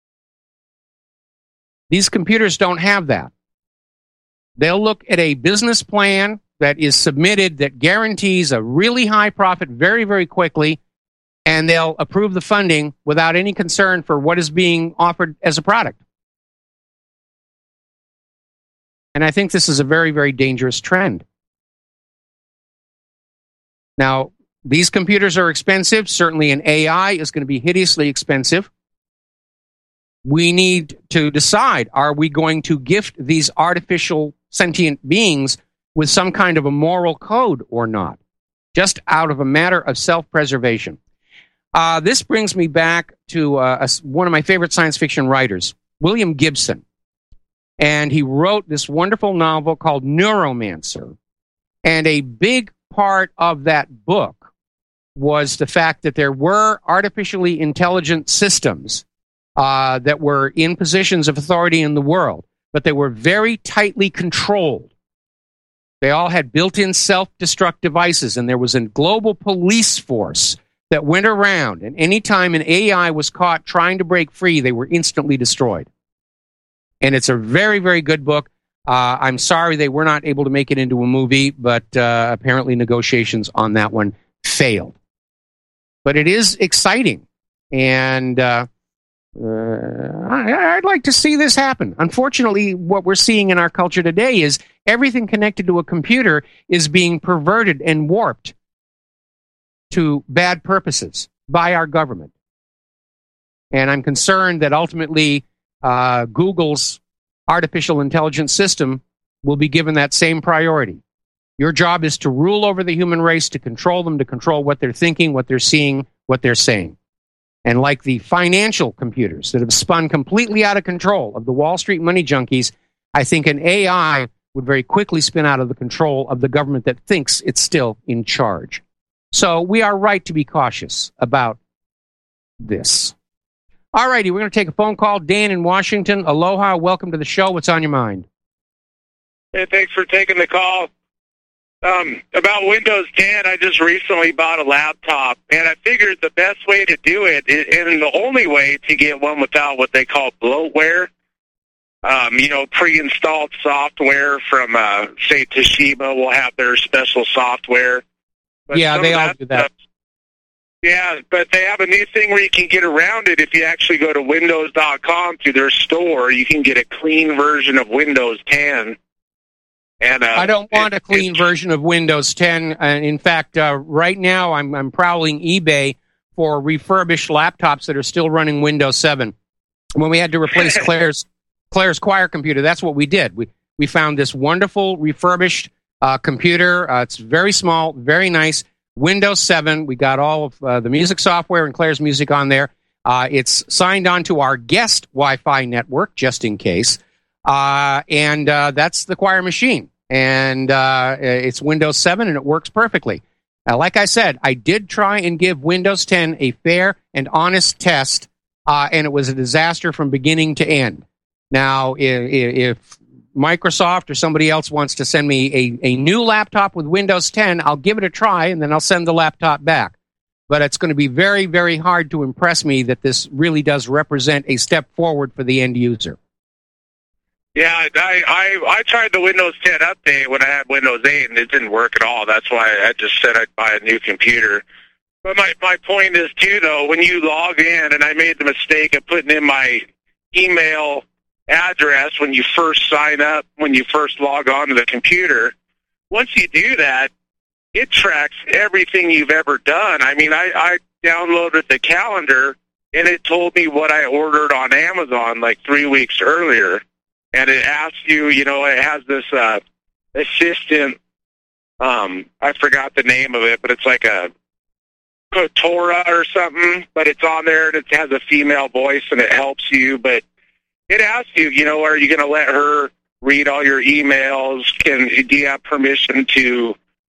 These computers don't have that. They'll look at a business plan that is submitted that guarantees a really high profit very, very quickly, and they'll approve the funding without any concern for what is being offered as a product. And I think this is a very, very dangerous trend. Now, these computers are expensive. Certainly an A I is going to be hideously expensive. We need to decide, are we going to gift these artificial sentient beings with some kind of a moral code or not, just out of a matter of self-preservation? Uh, this brings me back to uh, a, one of my favorite science fiction writers, William Gibson. And he wrote this wonderful novel called Neuromancer. And a big part of that book was the fact that there were artificially intelligent systems uh, that were in positions of authority in the world, but they were very tightly controlled. They all had built-in self-destruct devices, and there was a global police force that went around, and any time an A I was caught trying to break free, they were instantly destroyed. And it's a very, very good book. Uh, I'm sorry they were not able to make it into a movie, but uh, apparently negotiations on that one failed. But it is exciting, and uh, uh, I, I'd like to see this happen. Unfortunately, what we're seeing in our culture today is everything connected to a computer is being perverted and warped to bad purposes by our government. And I'm concerned that ultimately uh, Google's artificial intelligence system will be given that same priority. Your job is to rule over the human race, to control them, to control what they're thinking, what they're seeing, what they're saying. And like the financial computers that have spun completely out of control of the Wall Street money junkies, I think an A I would very quickly spin out of the control of the government that thinks it's still in charge. So we are right to be cautious about this. All righty, we're going to take a phone call. Dan in Washington. Aloha, welcome to the show. What's on your mind? Hey, thanks for taking the call. Um, about Windows ten, I just recently bought a laptop, and I figured the best way to do it, and the only way to get one without what they call bloatware, um, you know, pre-installed software from, uh, say, Toshiba will have their special software. But yeah, they all do that. Stuff, yeah, but they have a new thing where you can get around it. If you actually go to Windows dot com to their store, you can get a clean version of Windows ten. And, uh, I don't want it, a clean version of Windows ten. And in fact, uh, right now I'm, I'm prowling eBay for refurbished laptops that are still running Windows seven. When we had to replace Claire's Claire's Choir computer, that's what we did. We we found this wonderful refurbished uh, computer. Uh, it's very small, very nice. Windows seven. We got all of uh, the music software and Claire's music on there. Uh, it's signed on to our guest Wi-Fi network, just in case. Uh, and uh, that's the Choir machine. And uh, it's Windows seven, and it works perfectly. Uh, like I said, I did try and give Windows ten a fair and honest test, uh, and it was a disaster from beginning to end. Now, if, if Microsoft or somebody else wants to send me a, a new laptop with Windows ten, I'll give it a try, and then I'll send the laptop back. But it's going to be very, very hard to impress me that this really does represent a step forward for the end user. Yeah, I, I I tried the Windows ten update when I had Windows eight, and it didn't work at all. That's why I just said I'd buy a new computer. But my, my point is, too, though, when you log in, and I made the mistake of putting in my email address when you first sign up, when you first log on to the computer, once you do that, it tracks everything you've ever done. I mean, I, I downloaded the calendar, and it told me what I ordered on Amazon like three weeks earlier. And it asks you, you know, it has this uh, assistant, um, I forgot the name of it, but it's like a Kotora or something, but it's on there, and it has a female voice, and it helps you. But it asks you, you know, are you going to let her read all your emails? Can do you have permission to...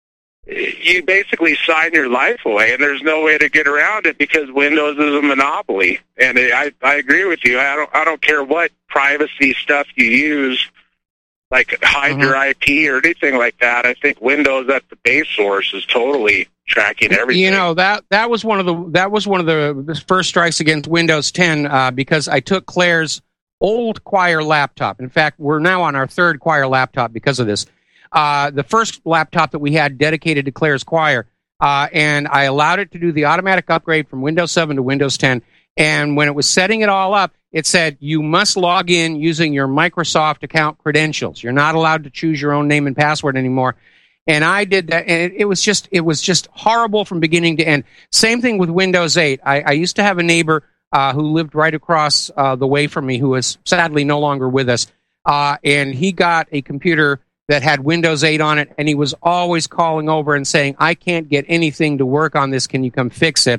You basically sign your life away, and there's no way to get around it because Windows is a monopoly. And it, I, I agree with you. I don't, I don't care what privacy stuff you use, like hide mm-hmm. your I P or anything like that. I think Windows at the base source is totally tracking everything. You know, that that was one of the that was one of the first strikes against Windows ten uh, because I took Claire's old Choir laptop. In fact, we're now on our third Choir laptop because of this. Uh, the first laptop that we had dedicated to Claire's Choir, uh, and I allowed it to do the automatic upgrade from Windows seven to Windows ten. And when it was setting it all up, it said, you must log in using your Microsoft account credentials. You're not allowed to choose your own name and password anymore. And I did that, and it, it was just it was just horrible from beginning to end. Same thing with Windows eight. I, I used to have a neighbor uh, who lived right across uh, the way from me, who is sadly no longer with us, uh, and he got a computer that had Windows eight on it, and he was always calling over and saying, I can't get anything to work on this. Can you come fix it?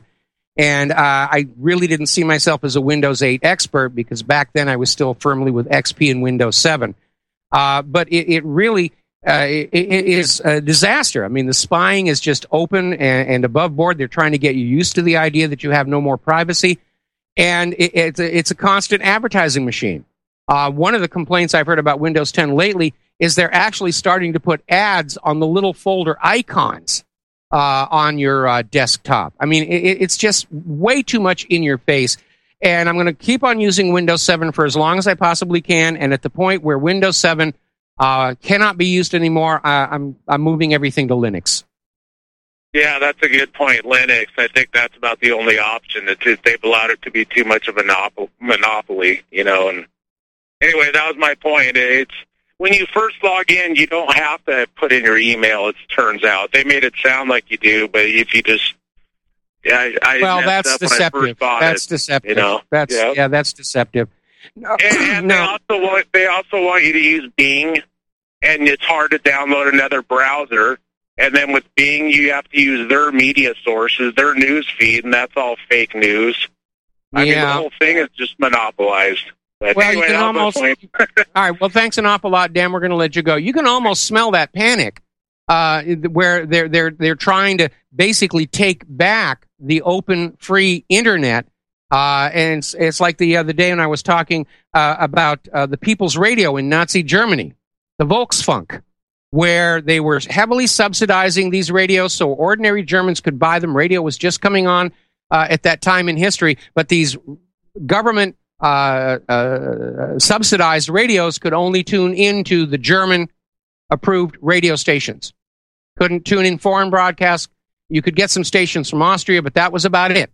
And uh, I really didn't see myself as a Windows eight expert because back then I was still firmly with X P and Windows seven. Uh, but it, it really uh, it, it is a disaster. I mean, the spying is just open and, and above board. They're trying to get you used to the idea that you have no more privacy. And it, it's, a, it's a constant advertising machine. Uh, one of the complaints I've heard about Windows ten lately is they're actually starting to put ads on the little folder icons uh, on your uh, desktop. I mean, it, it's just way too much in your face. And I'm going to keep on using Windows seven for as long as I possibly can. And at the point where Windows seven uh, cannot be used anymore, uh, I'm I'm moving everything to Linux. Yeah, that's a good point. Linux, I think that's about the only option. That they've allowed it to be too much of a monopoly, you know. And anyway, that was my point. It's when you first log in, you don't have to put in your email. It turns out they made it sound like you do, but if you just Yeah, I, I well, that's deceptive. That's it, deceptive. You know? That's yeah. yeah, that's deceptive. No, and and no. they also want they also want you to use Bing, and it's hard to download another browser. And then with Bing, you have to use their media sources, their news feed, and that's all fake news. I yeah. mean, the whole thing is just monopolized. But well, anyway, you can almost. All right. Well, thanks an awful lot, Dan. We're going to let you go. You can almost smell that panic, uh, where they're they're they're trying to basically take back the open, free internet. Uh, and it's, it's like the other day when I was talking uh, about uh, the People's Radio in Nazi Germany, the Volksfunk, where they were heavily subsidizing these radios so ordinary Germans could buy them. Radio was just coming on uh, at that time in history, but these government uh, uh, subsidized radios could only tune into the German-approved radio stations. Couldn't tune in foreign broadcasts. You could get some stations from Austria, but that was about it.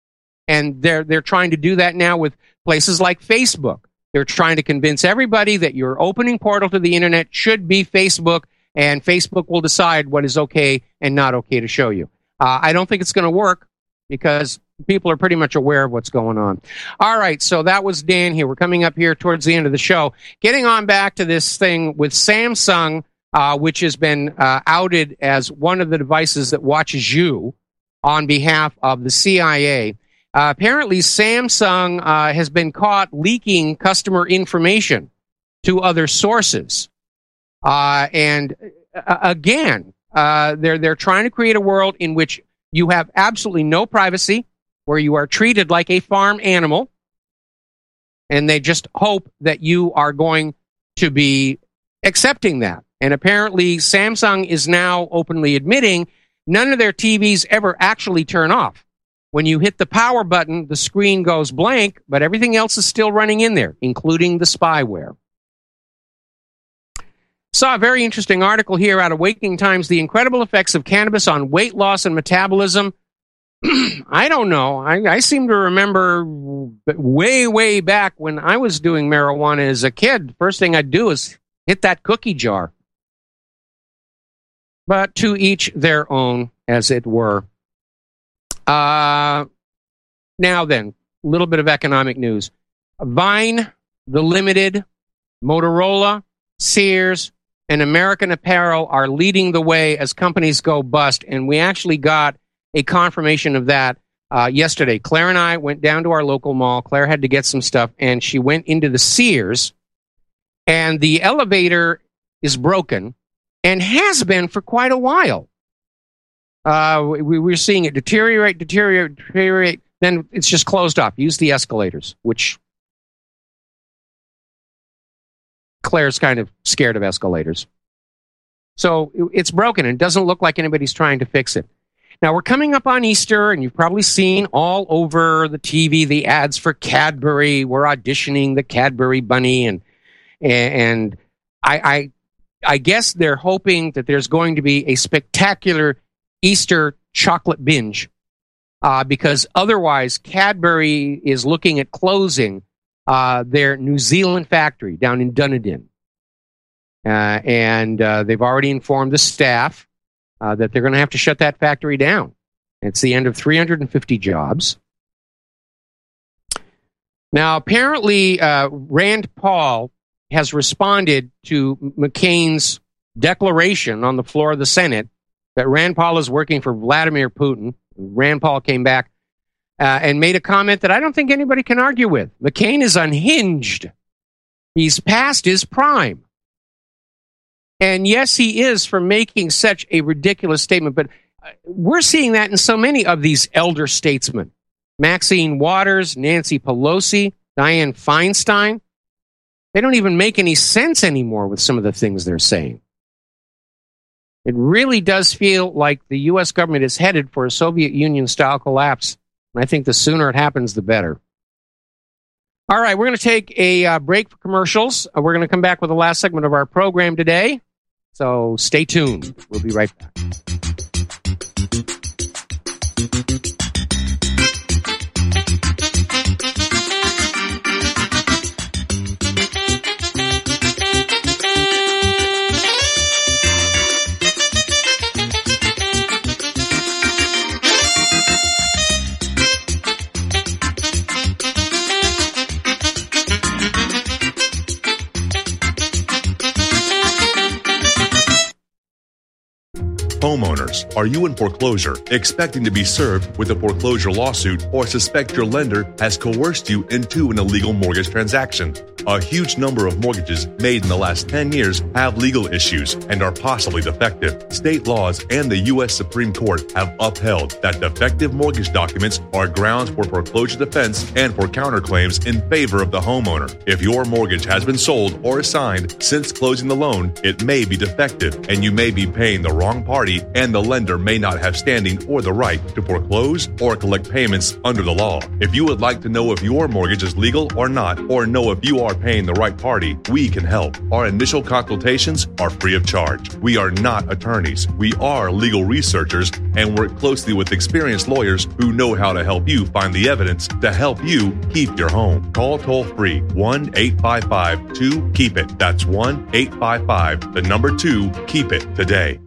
And they're they're trying to do that now with places like Facebook. They're trying to convince everybody that your opening portal to the internet should be Facebook, and Facebook will decide what is okay and not okay to show you. Uh, I don't think it's going to work because people are pretty much aware of what's going on. All right, so that was Dan here. We're coming up here towards the end of the show. Getting on back to this thing with Samsung, uh, which has been uh, outed as one of the devices that watches you on behalf of the C I A. Uh, apparently, Samsung uh, has been caught leaking customer information to other sources. Uh, and uh, again, uh, they're they're trying to create a world in which you have absolutely no privacy, where you are treated like a farm animal, and they just hope that you are going to be accepting that. And apparently, Samsung is now openly admitting none of their T Vs ever actually turn off. When you hit the power button, the screen goes blank, but everything else is still running in there, including the spyware. Saw a very interesting article here out of Waking Times, The Incredible Effects of Cannabis on Weight Loss and Metabolism. I don't know. I, I seem to remember way, way back when I was doing marijuana as a kid, first thing I'd do is hit that cookie jar. But to each their own, as it were. Uh, now then, a little bit of economic news. Vine, The Limited, Motorola, Sears, and American Apparel are leading the way as companies go bust, and we actually got a confirmation of that uh, yesterday. Claire and I went down to our local mall. Claire had to get some stuff, and she went into the Sears, and the elevator is broken and has been for quite a while. Uh, we were seeing it deteriorate, deteriorate, deteriorate. Then it's just closed off. Use the escalators, which Claire's kind of scared of escalators. So it's broken and it doesn't look like anybody's trying to fix it. Now we're coming up on Easter, and you've probably seen all over the T V the ads for Cadbury. We're auditioning the Cadbury bunny, and and I I, I guess they're hoping that there's going to be a spectacular Easter chocolate binge, uh, because otherwise Cadbury is looking at closing uh, their New Zealand factory down in Dunedin. Uh, and uh, they've already informed the staff uh, that they're going to have to shut that factory down. It's the end of three hundred fifty jobs. Now, apparently, uh, Rand Paul has responded to McCain's declaration on the floor of the Senate that Rand Paul is working for Vladimir Putin. Rand Paul came back uh, and made a comment that I don't think anybody can argue with. McCain is unhinged. He's past his prime. And yes, he is for making such a ridiculous statement, but we're seeing that in so many of these elder statesmen. Maxine Waters, Nancy Pelosi, Dianne Feinstein. They don't even make any sense anymore with some of the things they're saying. It really does feel like the U S government is headed for a Soviet Union-style collapse. And I think the sooner it happens, the better. All right, we're going to take a uh, break for commercials. Uh, we're going to come back with the last segment of our program today. So stay tuned. We'll be right back. Homeowners, are you in foreclosure, expecting to be served with a foreclosure lawsuit, or suspect your lender has coerced you into an illegal mortgage transaction? A huge number of mortgages made in the last ten years have legal issues and are possibly defective. State laws and the U S Supreme Court have upheld that defective mortgage documents are grounds for foreclosure defense and for counterclaims in favor of the homeowner. If your mortgage has been sold or assigned since closing the loan, it may be defective and you may be paying the wrong party, and the lender may not have standing or the right to foreclose or collect payments under the law. If you would like to know if your mortgage is legal or not, or know if you are paying the right party, we can help. Our initial consultations are free of charge. We are not attorneys. We are legal researchers and work closely with experienced lawyers who know how to help you find the evidence to help you keep your home. Call toll free one eight five five two keep it. That's one eight five five, the number two, keep it today.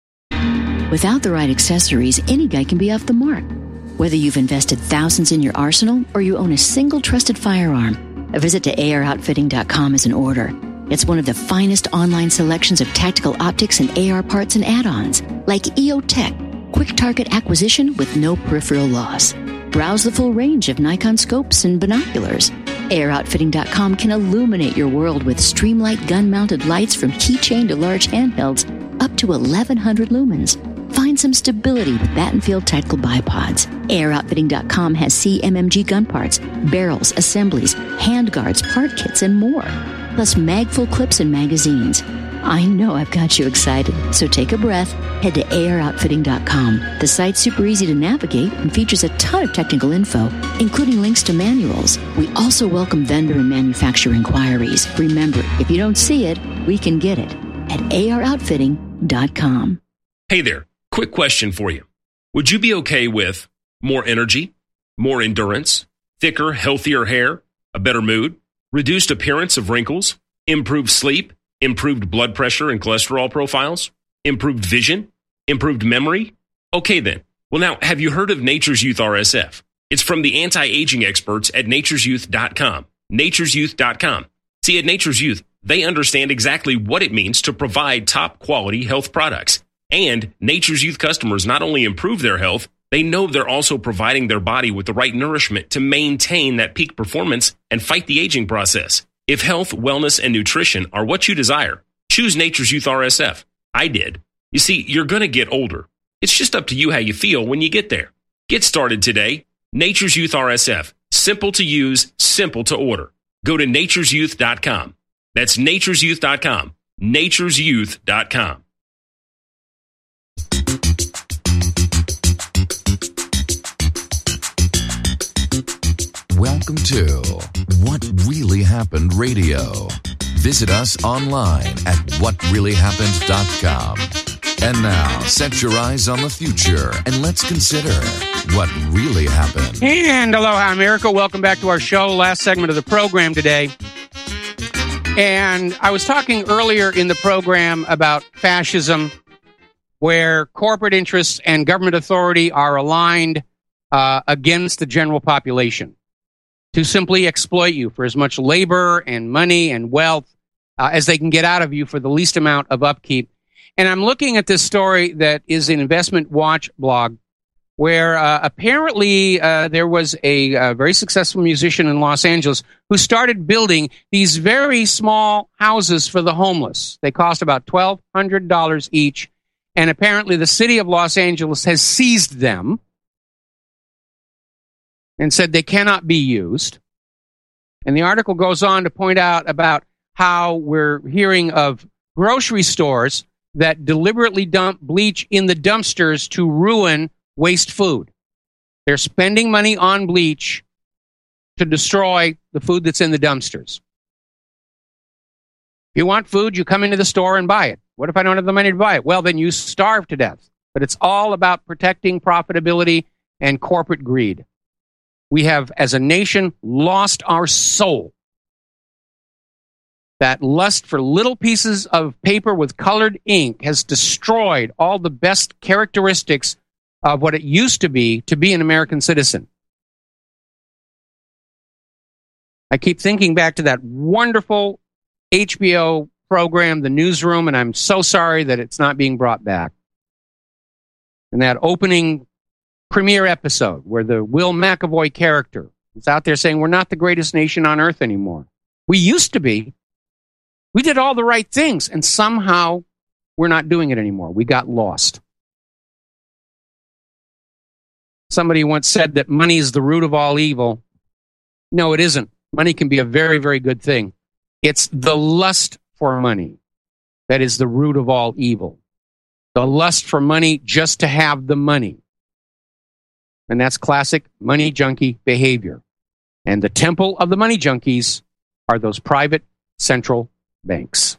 Without the right accessories, any guy can be off the mark. Whether you've invested thousands in your arsenal or you own a single trusted firearm, a visit to A R outfitting dot com is in order. It's one of the finest online selections of tactical optics and A R parts and add-ons, like E O Tech, quick target acquisition with no peripheral loss. Browse the full range of Nikon scopes and binoculars. A R outfitting dot com can illuminate your world with Streamlight gun-mounted lights from keychain to large handhelds up to eleven hundred lumens. Find some stability with Battenfield Tactical Bipods. A R outfitting dot com has C M M G gun parts, barrels, assemblies, handguards, part kits, and more. Plus magful clips and magazines. I know I've got you excited, so take a breath. Head to A R outfitting dot com. The site's super easy to navigate and features a ton of technical info, including links to manuals. We also welcome vendor and manufacturer inquiries. Remember, if you don't see it, we can get it at A R outfitting dot com. Hey there. Quick question for you. Would you be okay with more energy, more endurance, thicker, healthier hair, a better mood, reduced appearance of wrinkles, improved sleep, improved blood pressure and cholesterol profiles, improved vision, improved memory? Okay then. Well now, have you heard of Nature's Youth R S F? It's from the anti-aging experts at natures youth dot com. natures youth dot com. See, at Nature's Youth, they understand exactly what it means to provide top quality health products. And Nature's Youth customers not only improve their health, they know they're also providing their body with the right nourishment to maintain that peak performance and fight the aging process. If health, wellness, and nutrition are what you desire, choose Nature's Youth R S F. I did. You see, you're going to get older. It's just up to you how you feel when you get there. Get started today. Nature's Youth R S F. Simple to use, simple to order. Go to natures youth dot com. That's natures youth dot com. natures youth dot com. Welcome to What Really Happened Radio. Visit us online at what really happened dot com. And now, set your eyes on the future and let's consider what really happened. And aloha, America. Welcome back to our show. Last segment of the program today. And I was talking earlier in the program about fascism, where corporate interests and government authority are aligned uh, against the general population to simply exploit you for as much labor and money and wealth uh, as they can get out of you for the least amount of upkeep. And I'm looking at this story that is an Investment Watch blog, where uh, apparently uh, there was a, a very successful musician in Los Angeles who started building these very small houses for the homeless. They cost about twelve hundred dollars each, and apparently the city of Los Angeles has seized them and said they cannot be used. And the article goes on to point out about how we're hearing of grocery stores that deliberately dump bleach in the dumpsters to ruin waste food. They're spending money on bleach to destroy the food that's in the dumpsters. If you want food, you come into the store and buy it. What if I don't have the money to buy it? Well, then you starve to death. But it's all about protecting profitability and corporate greed. We have, as a nation, lost our soul. That lust for little pieces of paper with colored ink has destroyed all the best characteristics of what it used to be to be an American citizen. I keep thinking back to that wonderful H B O program, The Newsroom, and I'm so sorry that it's not being brought back. And that opening premiere episode where the Will McAvoy character is out there saying, we're not the greatest nation on earth anymore. We used to be. We did all the right things, and somehow we're not doing it anymore. We got lost. Somebody once said that money is the root of all evil. No, it isn't. Money can be a very, very good thing. It's the lust for money that is the root of all evil. The lust for money just to have the money. And that's classic money junkie behavior. And the temple of the money junkies are those private central banks.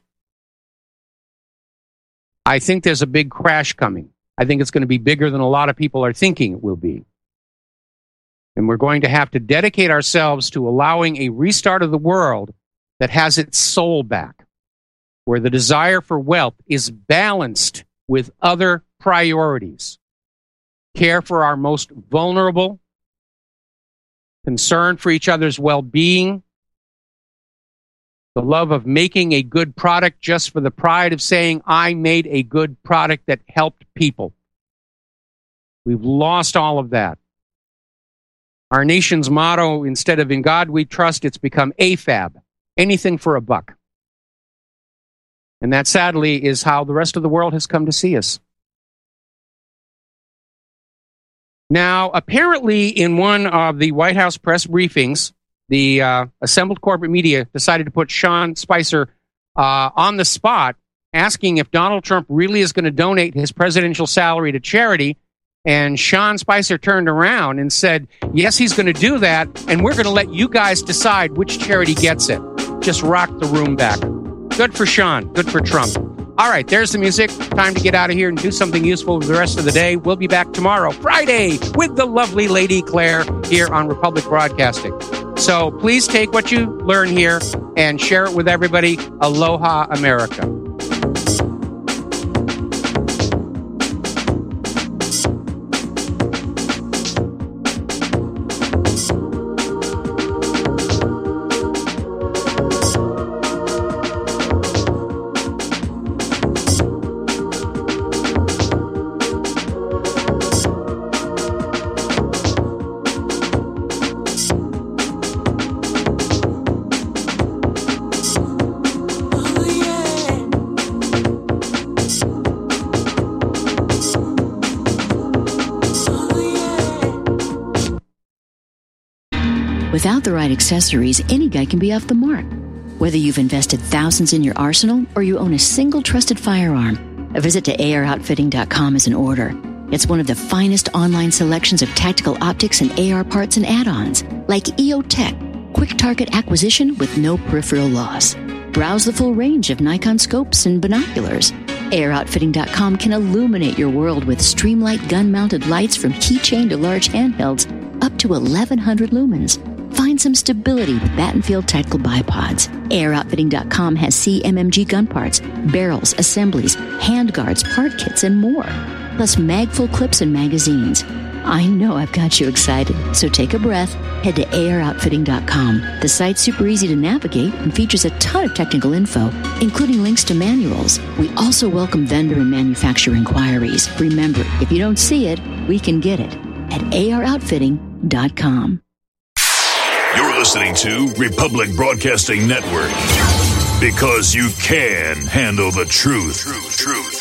I think there's a big crash coming. I think it's going to be bigger than a lot of people are thinking it will be. And we're going to have to dedicate ourselves to allowing a restart of the world that has its soul back, where the desire for wealth is balanced with other priorities. Care for our most vulnerable, concern for each other's well-being, the love of making a good product just for the pride of saying, I made a good product that helped people. We've lost all of that. Our nation's motto, instead of in God we trust, it's become A F A B, anything for a buck. And that, sadly, is how the rest of the world has come to see us. Now, apparently, in one of the White House press briefings, the uh, assembled corporate media decided to put Sean Spicer uh, on the spot, asking if Donald Trump really is going to donate his presidential salary to charity. And Sean Spicer turned around and said, yes, he's going to do that, and we're going to let you guys decide which charity gets it. Just rocked the room back. Good for Sean. Good for Trump. All right, there's the music. Time to get out of here and do something useful for the rest of the day. We'll be back tomorrow, Friday, with the lovely Lady Claire here on Republic Broadcasting. So please take what you learn here and share it with everybody. Aloha, America. Without the right accessories, any guy can be off the mark. Whether you've invested thousands in your arsenal or you own a single trusted firearm, a visit to A R outfitting dot com is in order. It's one of the finest online selections of tactical optics and A R parts and add-ons, like E O Tech, quick target acquisition with no peripheral loss. Browse the full range of Nikon scopes and binoculars. A R outfitting dot com can illuminate your world with Streamlight gun-mounted lights from keychain to large handhelds up to eleven hundred lumens. Find some stability with Battenfield Tactical Bipods. A R outfitting dot com has C M M G gun parts, barrels, assemblies, handguards, part kits, and more. Plus mag-full clips and magazines. I know I've got you excited, so take a breath. Head to A R outfitting dot com. The site's super easy to navigate and features a ton of technical info, including links to manuals. We also welcome vendor and manufacturer inquiries. Remember, if you don't see it, we can get it. at a r outfitting dot com. You're listening to Republic Broadcasting Network, because you can handle the truth. Truth, truth.